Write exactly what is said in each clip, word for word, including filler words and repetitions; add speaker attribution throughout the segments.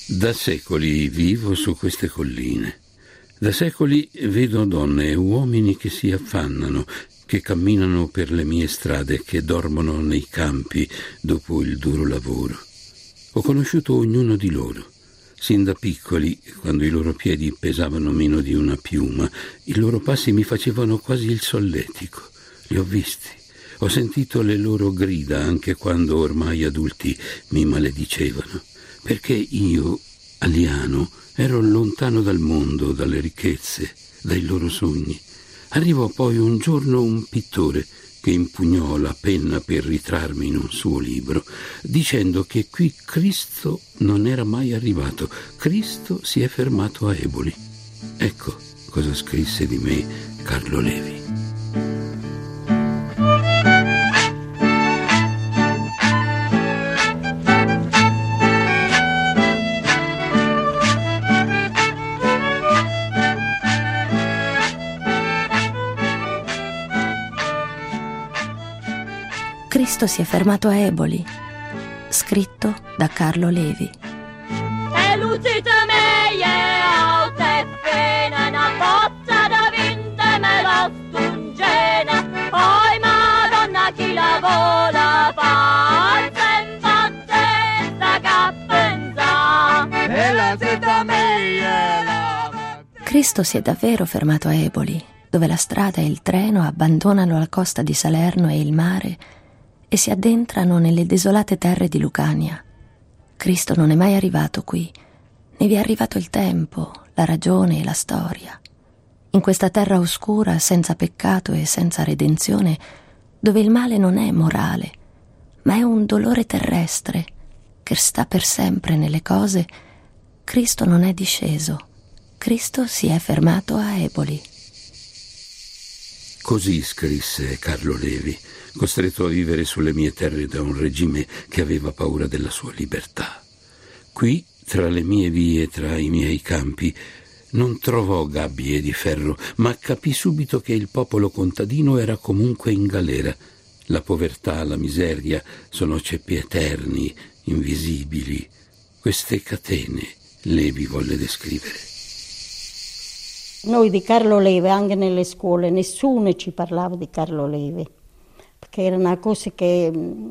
Speaker 1: Da secoli vivo su queste colline. Da secoli vedo donne e uomini che si affannano, che camminano per le mie strade, che dormono nei campi dopo il duro lavoro. Ho conosciuto ognuno di loro. Sin da piccoli, quando i loro piedi pesavano meno di una piuma, i loro passi mi facevano quasi il solletico. Li ho visti. Ho sentito le loro grida anche quando ormai adulti mi maledicevano. Perché io, aliano, ero lontano dal mondo, dalle ricchezze, dai loro sogni. Arrivò poi un giorno un pittore che impugnò la penna per ritrarmi in un suo libro, dicendo che qui Cristo non era mai arrivato. Cristo si è fermato a Eboli. Ecco cosa scrisse di me Carlo Levi.
Speaker 2: Cristo si è fermato a Eboli, scritto da Carlo Levi.
Speaker 3: E l'uscita meglio te fena una bozza da vinte me lo stungena, poi Madonna chi la vola fa senza testa che pensa, e la seta meglio.
Speaker 2: Cristo si è davvero fermato a Eboli, dove la strada e il treno abbandonano la costa di Salerno e il mare e si addentrano nelle desolate terre di Lucania. Cristo non è mai arrivato qui, ne vi è arrivato il tempo, la ragione e la storia. In questa terra oscura, senza peccato e senza redenzione, dove il male non è morale, ma è un dolore terrestre che sta per sempre nelle cose, Cristo non è disceso. Cristo si è fermato a Eboli.
Speaker 1: Così scrisse Carlo Levi, costretto a vivere sulle mie terre da un regime che aveva paura della sua libertà. Qui, tra le mie vie, tra i miei campi, non trovò gabbie di ferro, ma capì subito che il popolo contadino era comunque in galera. La povertà, la miseria sono ceppi eterni, invisibili. Queste catene Levi volle descrivere.
Speaker 4: Noi di Carlo Levi, anche nelle scuole, nessuno ci parlava di Carlo Levi, perché era una cosa che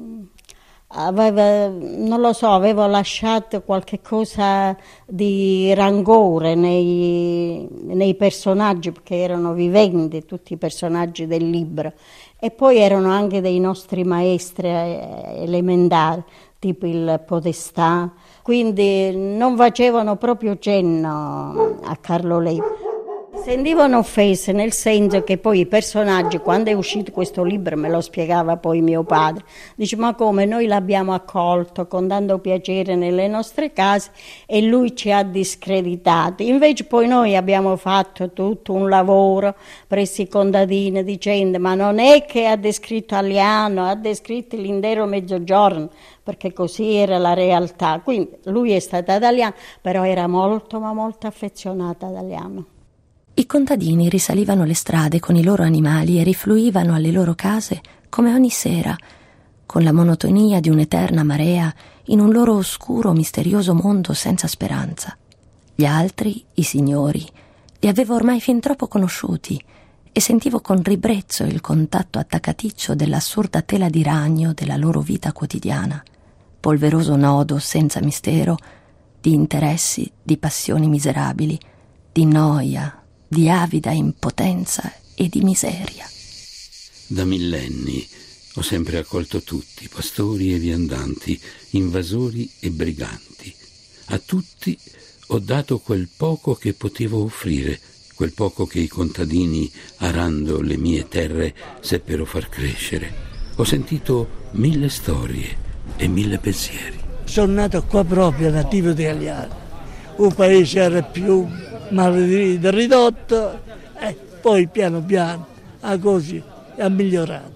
Speaker 4: aveva, non lo so, aveva lasciato qualche cosa di rancore nei, nei personaggi, perché erano viventi tutti i personaggi del libro, e poi erano anche dei nostri maestri elementari, tipo il Podestà, quindi non facevano proprio cenno a Carlo Levi. Sentivano offese, nel senso che poi i personaggi, quando è uscito questo libro, me lo spiegava poi mio padre, dice: ma come, noi l'abbiamo accolto con tanto piacere nelle nostre case e lui ci ha discreditati. Invece poi noi abbiamo fatto tutto un lavoro presso i contadini dicendo: ma non è che ha descritto Aliano, ha descritto l'intero Mezzogiorno, perché così era la realtà. Quindi lui è stato ad Aliano, però era molto ma molto affezionato ad Aliano.
Speaker 2: I contadini risalivano le strade con i loro animali e rifluivano alle loro case come ogni sera, con la monotonia di un'eterna marea in un loro oscuro, misterioso mondo senza speranza. Gli altri, i signori, li avevo ormai fin troppo conosciuti e sentivo con ribrezzo il contatto attaccaticcio dell'assurda tela di ragno della loro vita quotidiana, polveroso nodo senza mistero di interessi, di passioni miserabili, di noia, di avida impotenza e di miseria.
Speaker 1: Da millenni ho sempre accolto tutti, pastori e viandanti, invasori e briganti. A tutti ho dato quel poco che potevo offrire, quel poco che i contadini, arando le mie terre, seppero far crescere. Ho sentito mille storie e mille pensieri.
Speaker 5: Sono nato qua proprio, nativo di Aliano. Un paese era più malvedito, ridotto, e poi piano piano a così ha migliorato.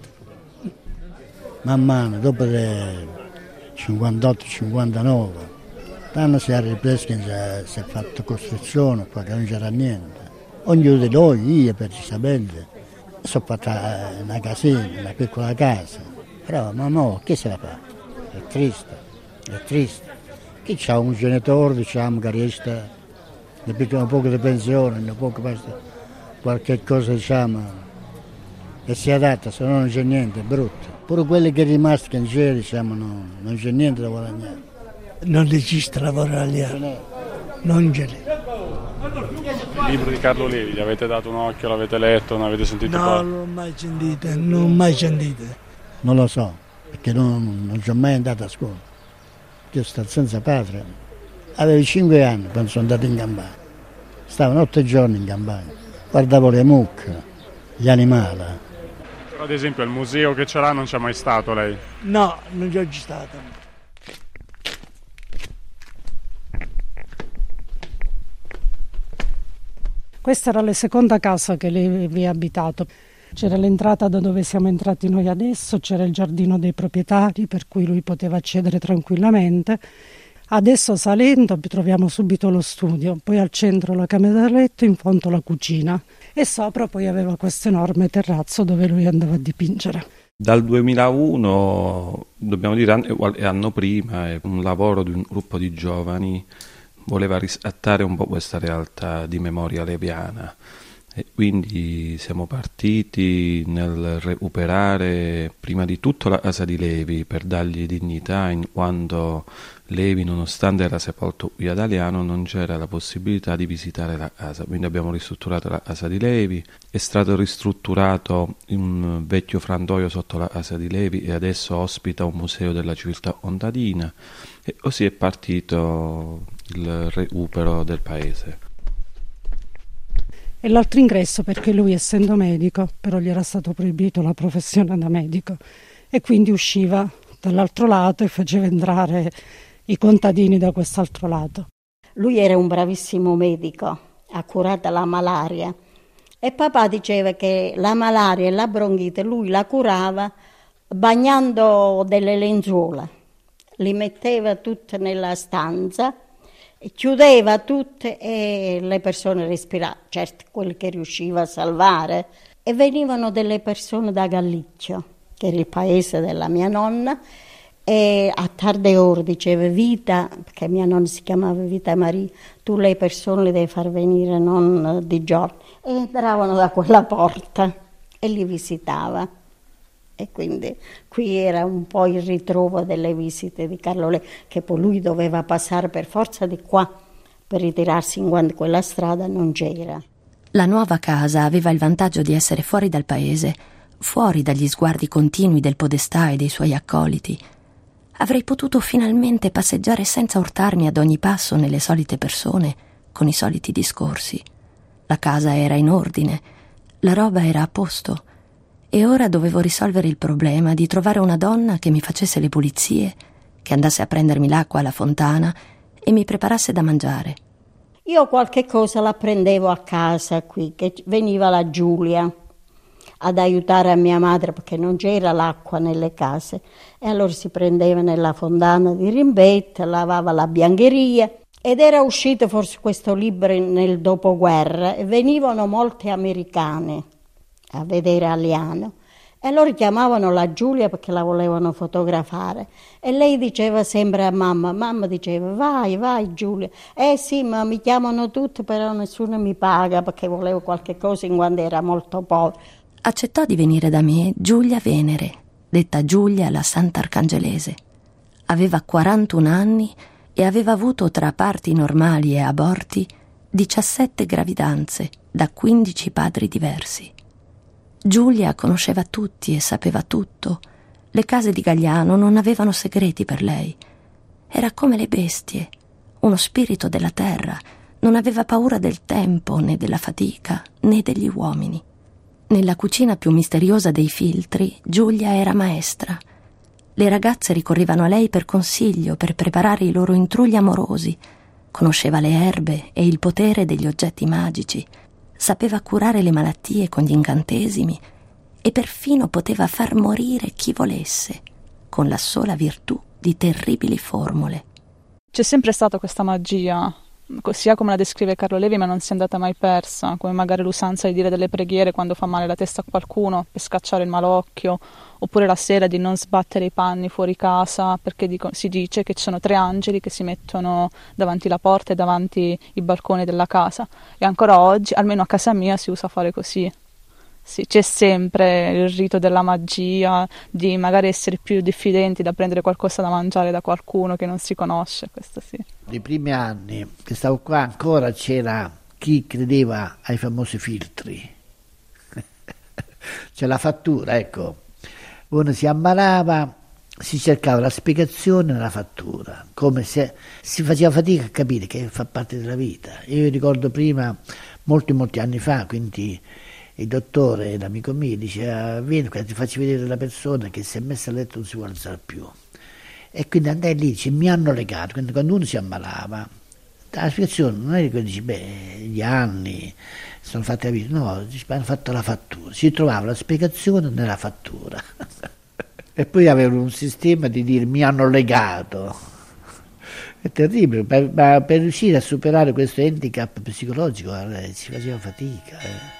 Speaker 6: Man mano, dopo il cinquantotto cinquantanove, l'anno si è ripreso, si è, si è fatto costruzione, poi non c'era niente. Ognuno di noi, io precisamente, sono fatta una casina, una piccola casa, però ma no, che se la fa? È triste, è triste. E c'ha un genitore, diciamo, che resta, ne piccono un po' di pensione, ne poco basta qualche cosa, diciamo, e si adatta, se no non c'è niente, è brutto. Pure quelli che è rimasti in giro, diciamo, no, non c'è niente da guadagnare.
Speaker 5: Non esiste lavoro italiano, non ce n'è.
Speaker 7: Il libro di Carlo Levi, gli avete dato un occhio, l'avete letto, non avete sentito
Speaker 5: no,
Speaker 7: parlare?
Speaker 5: No, non l'ho mai sentito, non l'ho mai sentito.
Speaker 6: Non lo so, perché non, non sono mai andato a scuola. Io sto senza patria. Avevo cinque anni quando sono andato in campagna. Stavo otto giorni in campagna. Guardavo le mucche, gli animali.
Speaker 7: Però ad esempio il museo che ce l'ha non c'è mai stato lei?
Speaker 5: No, non c'è stato.
Speaker 8: Questa era la seconda casa che lei aveva abitato. C'era l'entrata da dove siamo entrati noi adesso, c'era il giardino dei proprietari per cui lui poteva accedere tranquillamente. Adesso salendo troviamo subito lo studio, poi al centro la camera da letto, in fondo la cucina e sopra poi aveva questo enorme terrazzo dove lui andava a dipingere.
Speaker 9: Dal duemilauno, dobbiamo dire qualche anno prima, è un lavoro di un gruppo di giovani voleva riscattare un po' questa realtà di memoria leviana e quindi siamo partiti nel recuperare prima di tutto la casa di Levi per dargli dignità, in quanto Levi, nonostante era sepolto qui ad Aliano, non c'era la possibilità di visitare la casa, quindi abbiamo ristrutturato la casa di Levi, è stato ristrutturato un vecchio frantoio sotto la casa di Levi e adesso ospita un museo della civiltà contadina e così è partito il recupero del paese.
Speaker 8: E l'altro ingresso perché lui, essendo medico, però gli era stato proibito la professione da medico e quindi usciva dall'altro lato e faceva entrare i contadini da quest'altro lato.
Speaker 4: Lui era un bravissimo medico, ha curato la malaria e papà diceva che la malaria e la bronchite lui la curava bagnando delle lenzuola, li metteva tutte nella stanza, chiudeva tutte e le persone respiravano, certo quelli che riusciva a salvare, e venivano delle persone da Gallicchio, che era il paese della mia nonna, e a tarde ore diceva Vita, perché mia nonna si chiamava Vita Maria, tu le persone le devi far venire non di giorno, e entravano da quella porta e li visitava. E quindi qui era un po' il ritrovo delle visite di Carlo Levi, che poi lui doveva passare per forza di qua per ritirarsi in quanto quella strada non c'era.
Speaker 2: La nuova casa aveva il vantaggio di essere fuori dal paese, fuori dagli sguardi continui del podestà e dei suoi accoliti. Avrei potuto finalmente passeggiare senza urtarmi ad ogni passo nelle solite persone, con i soliti discorsi. La casa era in ordine, la roba era a posto. E ora dovevo risolvere il problema di trovare una donna che mi facesse le pulizie, che andasse a prendermi l'acqua alla fontana e mi preparasse da mangiare.
Speaker 4: Io qualche cosa la prendevo a casa qui, che veniva la Giulia ad aiutare a mia madre perché non c'era l'acqua nelle case. E allora si prendeva nella fontana di Rimbetta, lavava la biancheria. Ed era uscito forse questo libro nel dopoguerra e venivano molte americane a vedere Aliano e loro chiamavano la Giulia perché la volevano fotografare e lei diceva sempre a mamma, mamma diceva vai, vai Giulia, eh sì ma mi chiamano tutti però nessuno mi paga perché volevo qualche cosa in quanto era molto povera.
Speaker 2: Accettò di venire da me Giulia Venere, detta Giulia la Sant'Arcangelese. Aveva quarantuno anni e aveva avuto tra parti normali e aborti diciassette gravidanze da quindici padri diversi. Giulia conosceva tutti e sapeva tutto. Le case di Gagliano non avevano segreti per lei. Era come le bestie, uno spirito della terra. Non aveva paura del tempo, né della fatica, né degli uomini. Nella cucina più misteriosa dei filtri, Giulia era maestra. Le ragazze ricorrevano a lei per consiglio, per preparare i loro intrugli amorosi. Conosceva le erbe e il potere degli oggetti magici. Sapeva curare le malattie con gli incantesimi e perfino poteva far morire chi volesse, con la sola virtù di terribili formule.
Speaker 10: C'è sempre stata questa magia sia come la descrive Carlo Levi, ma non si è andata mai persa, come magari l'usanza di dire delle preghiere quando fa male la testa a qualcuno per scacciare il malocchio, oppure la sera di non sbattere i panni fuori casa perché dico, si dice che ci sono tre angeli che si mettono davanti la porta e davanti i balconi della casa, e ancora oggi, almeno a casa mia, si usa fare così. Sì, c'è sempre il rito della magia, di magari essere più diffidenti, da prendere qualcosa da mangiare da qualcuno che non si conosce, questo sì.
Speaker 11: Nei primi anni che stavo qua ancora c'era chi credeva ai famosi filtri. C'è la fattura, ecco. Uno si ammalava, si cercava la spiegazione nella fattura, come se si faceva fatica a capire che fa parte della vita. Io ricordo prima, molti molti anni fa, quindi il dottore, l'amico mio, diceva: vieni qua, ti faccio vedere la persona che si è messa a letto e non si vuole alzare più. E quindi andai lì, dice, mi hanno legato. Quindi quando uno si ammalava, la spiegazione non è che dici, beh, gli anni sono fatti la vita, no, hanno fatto la fattura, si trovava la spiegazione nella fattura. E poi avevano un sistema di dire mi hanno legato. È terribile, per, ma per riuscire a superare questo handicap psicologico eh, si faceva fatica. Eh.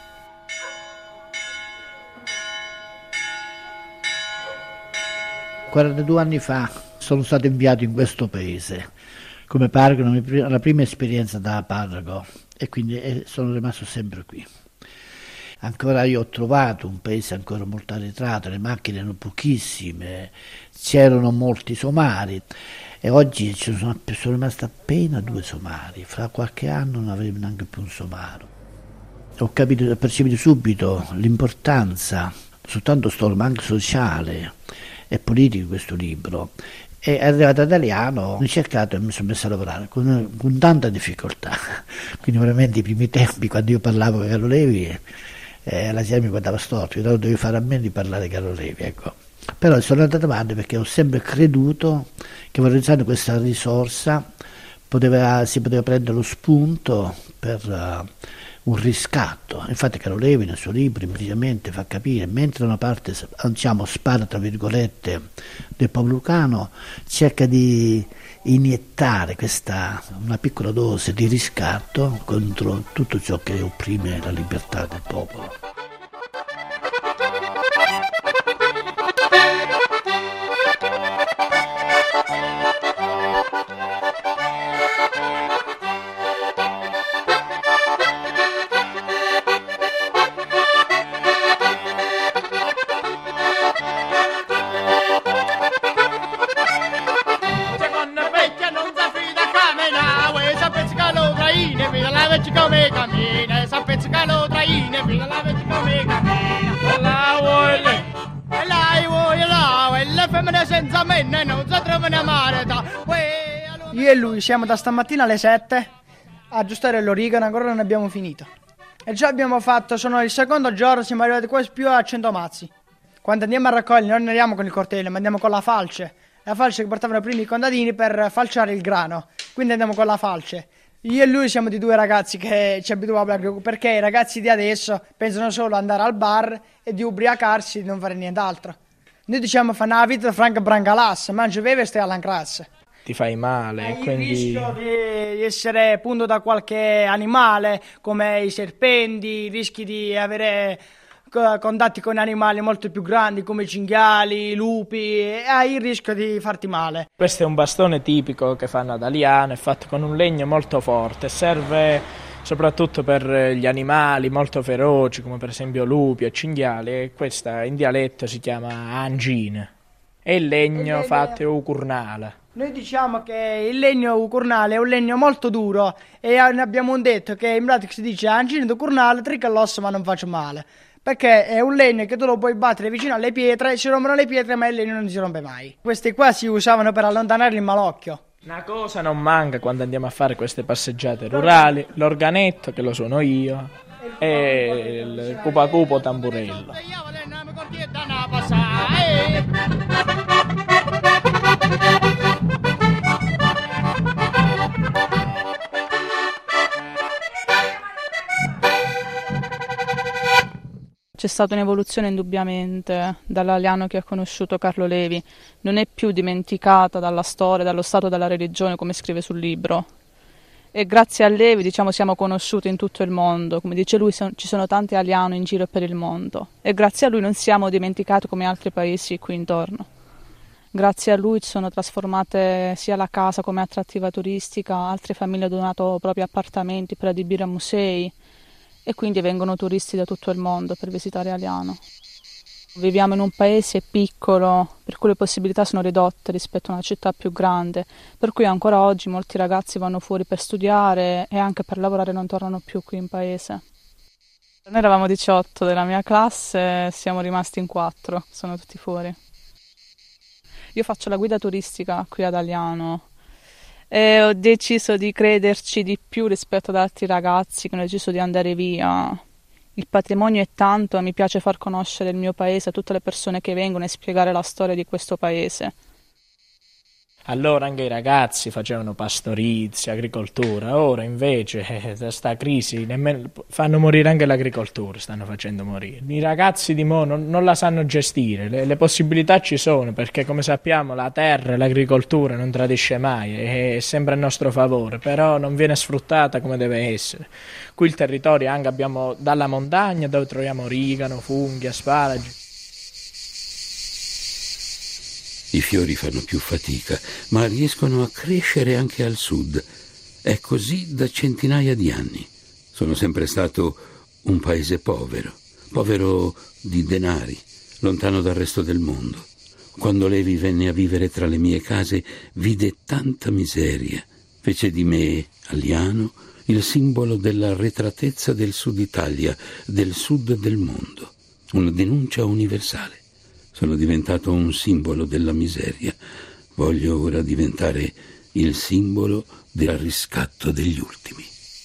Speaker 11: quarantadue anni fa sono stato inviato in questo paese come parroco, la prima esperienza da parroco, e quindi sono rimasto sempre qui. Ancora io ho trovato un paese ancora molto arretrato, le macchine erano pochissime, c'erano molti somari e oggi ci sono, sono rimasti appena due somari, fra qualche anno non avremo neanche più un somaro. Ho capito, ho percepito subito l'importanza, soltanto storica ma anche sociale e politico di questo libro. E è arrivato ad Aliano, ho cercato e mi sono messo a lavorare con, con tanta difficoltà. Quindi veramente i primi tempi, quando io parlavo con Carlo Levi, eh, la gente mi guardava storto, io dovevo fare a meno di parlare di Carlo Levi, ecco. Però sono andato avanti perché ho sempre creduto che valorizzando questa risorsa poteva, si poteva prendere lo spunto per uh, un riscatto. Infatti Carlo Levi nel suo libro implicitamente fa capire, mentre da una parte diciamo, spara tra virgolette del popolo lucano, cerca di iniettare questa una piccola dose di riscatto contro tutto ciò che opprime la libertà del popolo.
Speaker 12: Io e lui siamo da stamattina alle sette a aggiustare l'origano, ancora non abbiamo finito. E già abbiamo fatto, sono il secondo giorno, siamo arrivati quasi più a cento mazzi. Quando andiamo a raccogliere non andiamo con il coltello, ma andiamo con la falce. La falce che portavano prima i contadini per falciare il grano. Quindi andiamo con la falce. Io e lui siamo di due ragazzi che ci abituavamo a... perché i ragazzi di adesso pensano solo ad andare al bar e di ubriacarsi e di non fare nient'altro. Noi diciamo fa una vita franca brancalas, mangia, beve e stai all'ancrasse.
Speaker 13: Ti fai male,
Speaker 12: Hai
Speaker 13: quindi...
Speaker 12: il rischio di essere punto da qualche animale, come i serpenti, rischi di avere contatti con animali molto più grandi come i cinghiali, i lupi, e hai il rischio di farti male.
Speaker 13: Questo è un bastone tipico che fanno ad Aliano, è fatto con un legno molto forte, serve soprattutto per gli animali molto feroci come per esempio lupi o cinghiali, e questa in dialetto si chiama angine. È il legno fatto ucurnale.
Speaker 12: Noi diciamo che il legno ucurnale è un legno molto duro e ne abbiamo un detto che in pratica si dice angine ucurnale, trica l'osso ma non faccio male. Perché è un legno che tu lo puoi battere vicino alle pietre, si rompono le pietre ma il legno non si rompe mai. Questi qua si usavano per allontanare il malocchio.
Speaker 13: Una cosa non manca quando andiamo a fare queste passeggiate rurali, l'organetto che lo suono io e il cupacupo tamburello.
Speaker 10: C'è stata un'evoluzione indubbiamente dall'Aliano che ha conosciuto Carlo Levi, non è più dimenticata dalla storia, dallo stato, dalla religione come scrive sul libro. e grazie a Levi, diciamo, siamo conosciuti in tutto il mondo. Come dice lui, son, ci sono tanti italiani in giro per il mondo e grazie a lui non siamo dimenticati come altri paesi qui intorno. Grazie a lui ci sono trasformate sia la casa come attrattiva turistica, altre famiglie hanno donato propri appartamenti per adibire a musei e quindi vengono turisti da tutto il mondo per visitare Aliano. Viviamo in un paese piccolo, per cui le possibilità sono ridotte rispetto a una città più grande, per cui ancora oggi molti ragazzi vanno fuori per studiare e anche per lavorare, non tornano più qui in paese. Noi eravamo diciotto della mia classe, siamo rimasti in quattro, sono tutti fuori. Io faccio la guida turistica qui ad Aliano e ho deciso di crederci di più rispetto ad altri ragazzi che hanno deciso di andare via. Il patrimonio è tanto e mi piace far conoscere il mio paese a tutte le persone che vengono e spiegare la storia di questo paese.
Speaker 13: Allora anche i ragazzi facevano pastorizia, agricoltura, ora invece eh, da sta crisi nemmeno, fanno morire anche l'agricoltura, stanno facendo morire. I ragazzi di mo non, non la sanno gestire, le, le possibilità ci sono perché come sappiamo la terra e l'agricoltura non tradisce mai, è, è sempre a nostro favore, però non viene sfruttata come deve essere. Qui il territorio anche abbiamo dalla montagna dove troviamo origano, funghi, asparagi.
Speaker 1: I fiori fanno più fatica, ma riescono a crescere anche al sud. È così da centinaia di anni. Sono sempre stato un paese povero, povero di denari, lontano dal resto del mondo. Quando Levi venne a vivere tra le mie case, vide tanta miseria. Fece di me, Aliano, il simbolo della arretratezza del sud Italia, del sud del mondo. Una denuncia universale. Sono diventato un simbolo della miseria. Voglio ora diventare il simbolo del riscatto degli ultimi.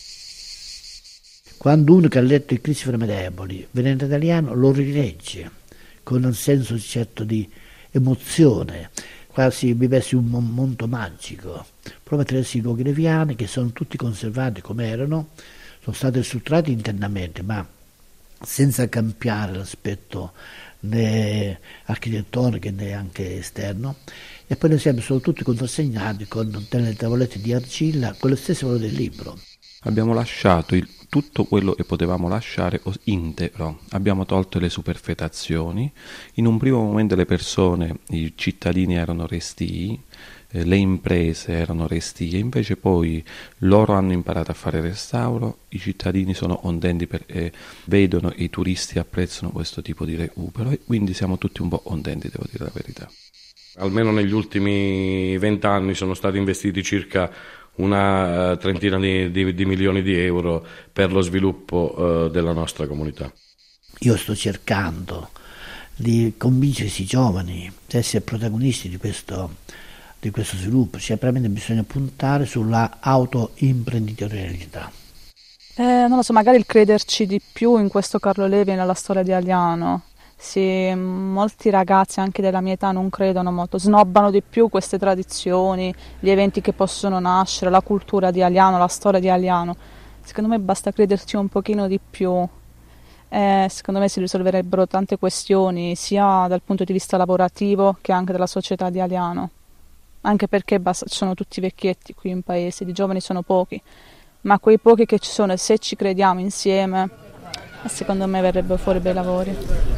Speaker 11: Quando uno che ha letto il Cristo fra i deboli, venendo italiano, lo rilegge con un senso certo di emozione, quasi vivessi un mondo magico, proprio attraverso i luoghi leviani che sono tutti conservati come erano, sono stati ristrutturati internamente, ma senza cambiare l'aspetto né architettonico né anche esterno, e poi noi siamo sono tutti contrassegnati con delle tavolette di argilla con lo stesso valore del libro.
Speaker 9: Abbiamo lasciato il, tutto quello che potevamo lasciare integro, abbiamo tolto le superfetazioni. In un primo momento le persone, i cittadini erano restii, eh, le imprese erano restie, invece poi loro hanno imparato a fare restauro, i cittadini sono contenti perché vedono e i turisti apprezzano questo tipo di recupero e quindi siamo tutti un po' contenti, devo dire la verità.
Speaker 14: Almeno negli ultimi vent'anni sono stati investiti circa una uh, trentina di, di, di milioni di euro per lo sviluppo uh, della nostra comunità.
Speaker 11: Io sto cercando di convincere i giovani ad essere protagonisti di questo, di questo sviluppo, cioè veramente bisogna puntare sulla autoimprenditorialità.
Speaker 10: Eh, non lo so, magari il crederci di più in questo Carlo Levi e nella storia di Aliano. Sì, molti ragazzi anche della mia età non credono molto, snobbano di più queste tradizioni, gli eventi che possono nascere, la cultura di Aliano, la storia di Aliano. Secondo me basta crederci un pochino di più. Eh, secondo me si risolverebbero tante questioni sia dal punto di vista lavorativo che anche della società di Aliano. Anche perché basta, sono tutti vecchietti qui in paese, di giovani sono pochi, ma quei pochi che ci sono, se ci crediamo insieme, secondo me verrebbero fuori bei lavori.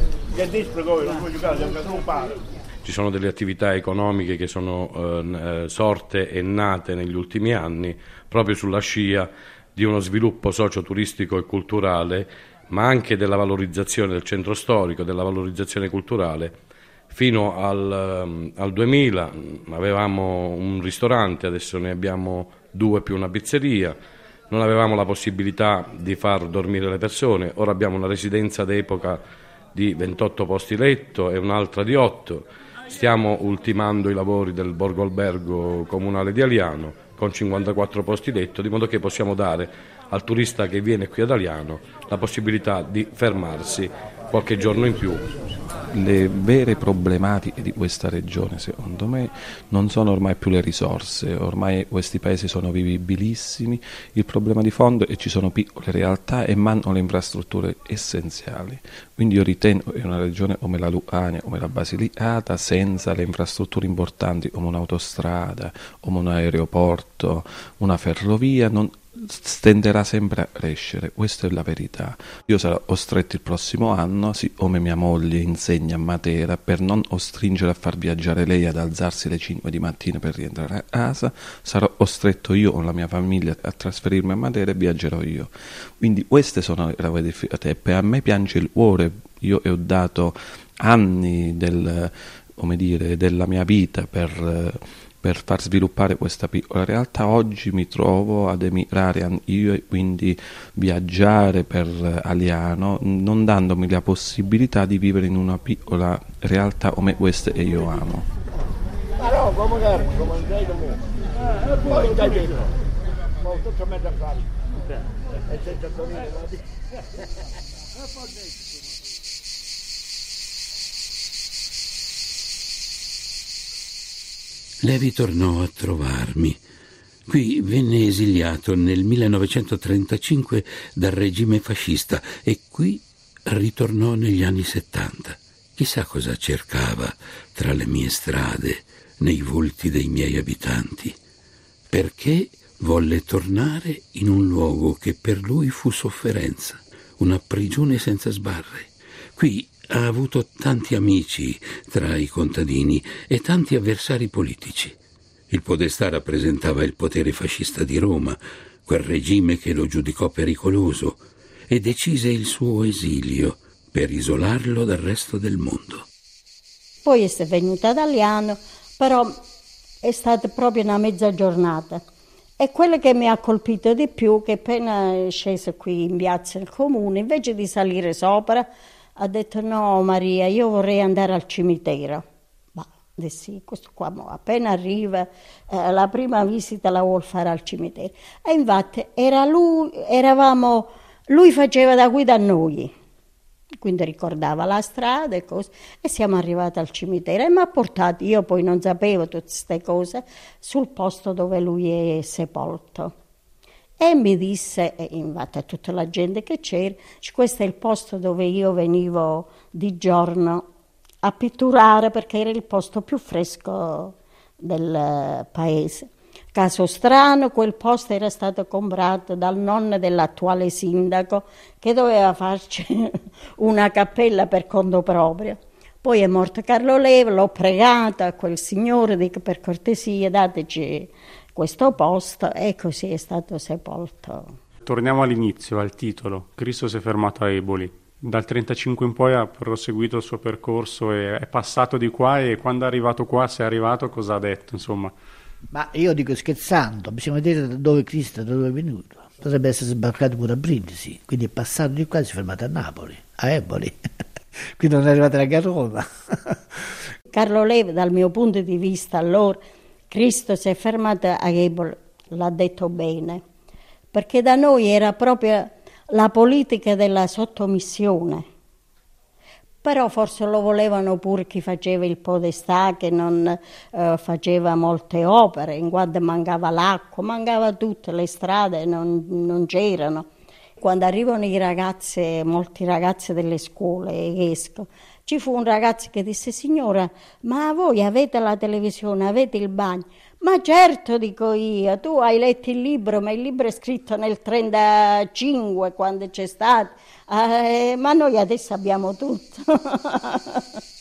Speaker 14: Ci sono delle attività economiche che sono eh, sorte e nate negli ultimi anni proprio sulla scia di uno sviluppo socio-turistico e culturale, ma anche della valorizzazione del centro storico, della valorizzazione culturale. Fino al, al duemila avevamo un ristorante, adesso ne abbiamo due più una pizzeria, non avevamo la possibilità di far dormire le persone, ora abbiamo una residenza d'epoca di ventotto posti letto e un'altra di otto. Stiamo ultimando i lavori del borgo albergo comunale di Aliano con cinquantaquattro posti letto, di modo che possiamo dare al turista che viene qui ad Aliano la possibilità di fermarsi qualche giorno in più
Speaker 9: Le vere problematiche di questa regione, secondo me, non sono ormai più le risorse, ormai questi paesi sono vivibilissimi, il problema di fondo è che ci sono piccole realtà e mancano le infrastrutture essenziali. Quindi io ritengo che una regione come la Lucania, come la Basilicata, senza le infrastrutture importanti come un'autostrada, come un aeroporto, una ferrovia, non stenderà sempre a crescere, questa è la verità. Io sarò costretto il prossimo anno, siccome mia moglie insegna a Matera, per non costringere a far viaggiare lei ad alzarsi alle cinque di mattina per rientrare a casa, sarò costretto io con la mia famiglia a trasferirmi a Matera e viaggerò io. Quindi queste sono le grave difficoltà e a me piange il cuore. Io ho dato anni del, come dire, della mia vita per per far sviluppare questa piccola realtà. Oggi mi trovo ad emigrare io e quindi viaggiare per Aliano, non dandomi la possibilità di vivere in una piccola realtà come questa che io amo.
Speaker 1: Levi tornò a trovarmi. Qui venne esiliato nel millenovecentotrentacinque dal regime fascista e qui ritornò negli anni settanta. Chissà cosa cercava tra le mie strade, nei volti dei miei abitanti. Perché volle tornare in un luogo che per lui fu sofferenza, una prigione senza sbarre. Qui ha avuto tanti amici tra i contadini e tanti avversari politici. Il podestà rappresentava il potere fascista di Roma, quel regime che lo giudicò pericoloso e decise il suo esilio per isolarlo dal resto del mondo.
Speaker 4: Poi è venuta ad Aliano, però è stata proprio una mezza giornata. E quello che mi ha colpito di più, che appena è sceso qui in piazza del comune, invece di salire sopra, ha detto: no Maria, io vorrei andare al cimitero. Ma sì, questo qua appena arriva, eh, la prima visita la vuol fare al cimitero. E infatti era lui, eravamo, lui faceva da guida a noi, quindi ricordava la strada e cose, e siamo arrivati al cimitero e mi ha portato, io poi non sapevo tutte queste cose, sul posto dove lui è sepolto. E mi disse, e infatti a tutta la gente che c'era, questo è il posto dove io venivo di giorno a pitturare perché era il posto più fresco del paese. Caso strano, quel posto era stato comprato dal nonno dell'attuale sindaco che doveva farci una cappella per conto proprio. Poi è morto Carlo Levi, l'ho pregato a quel signore, dico per cortesia dateci questo posto, e così è stato sepolto.
Speaker 7: Torniamo all'inizio, al titolo. Cristo si è fermato a Eboli. Dal trentacinque in poi ha proseguito il suo percorso e è passato di qua, e quando è arrivato qua, se è arrivato, cosa ha detto, insomma?
Speaker 11: Ma io dico scherzando, bisogna vedere da dove Cristo, da dove è venuto. Potrebbe essere sbarcato pure a Brindisi, quindi è passato di qua e si è fermato a Napoli, a Eboli. Quindi non è arrivato neanche a Roma.
Speaker 4: Carlo Levi, dal mio punto di vista, allora, Cristo si è fermato a Eboli, l'ha detto bene, perché da noi era proprio la politica della sottomissione. Però forse lo volevano pure chi faceva il podestà, che non eh, faceva molte opere, in quanto mancava l'acqua, mancava tutte le strade, non, non c'erano. Quando arrivano i ragazzi, molti ragazzi delle scuole, esco, ci fu un ragazzo che disse: signora, ma voi avete la televisione, avete il bagno? Ma certo, dico io, tu hai letto il libro, ma il libro è scritto nel trentacinque, quando c'è stato, eh, ma noi adesso abbiamo tutto.